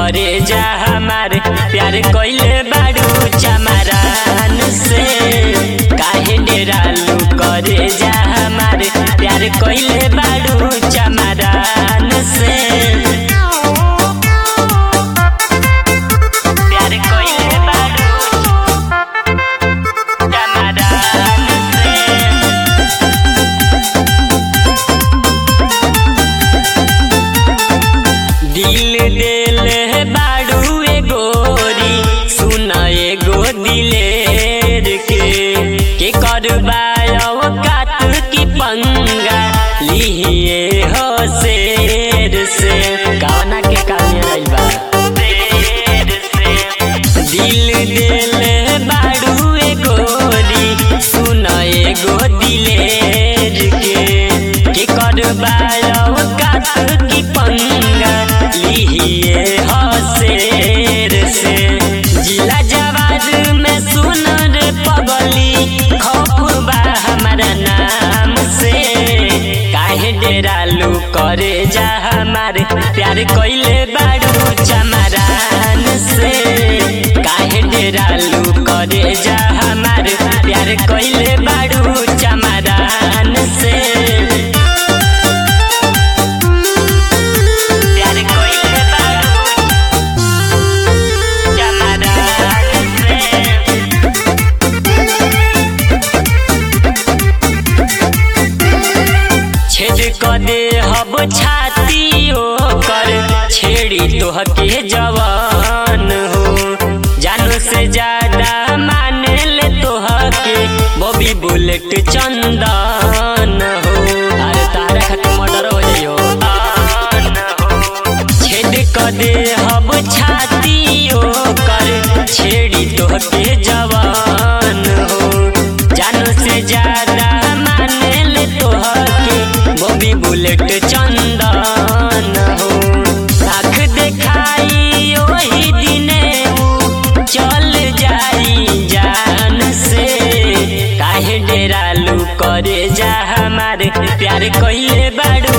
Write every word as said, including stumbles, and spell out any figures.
करे जा हमार प्यार कइले बाड़ू चमरान से काहे डेरालू करे जा हमार प्यार कइले बाड़ू चमरान से प्यार कइले बाड़ू चमरान से दिल देले बाड़ू ए गोरी सुन एगो दिलेर के के करबायो कात की पंगा लिहिए हो शेर से गाना के काने रही बा शेर से दिल देले बाड़ू ए गोरी सुन एगो दिलेर के के करबायो कात की पंगा लिहिए हो शेर से जिला जवाज में सुन रे पगली खौफ बा हमारा नाम से काहे डेरालू करे जा हमार प्यार कइले बाड़ू चमरान से काहे डेरालू करे जा हमार प्यार कइले बाड़ू चमरान से कदे हब छाती ओकर छेड़ी तोहके जवान हो जानो से ज्यादा माने ले तोहके बॉबी बुलेट चंदन हो अरे तारा खत्म मर्डर हो जाइयो छेद कदे हब छाती ओकर छेड़ी तोहके जवान हो जानो से ज्यादा माने ले तोहके बॉबी बुलेट चंदन हो आँख देखाई वही दिने चल जाई जान से काहे डेरालू करे जा हमार प्यार कइले बाड़ू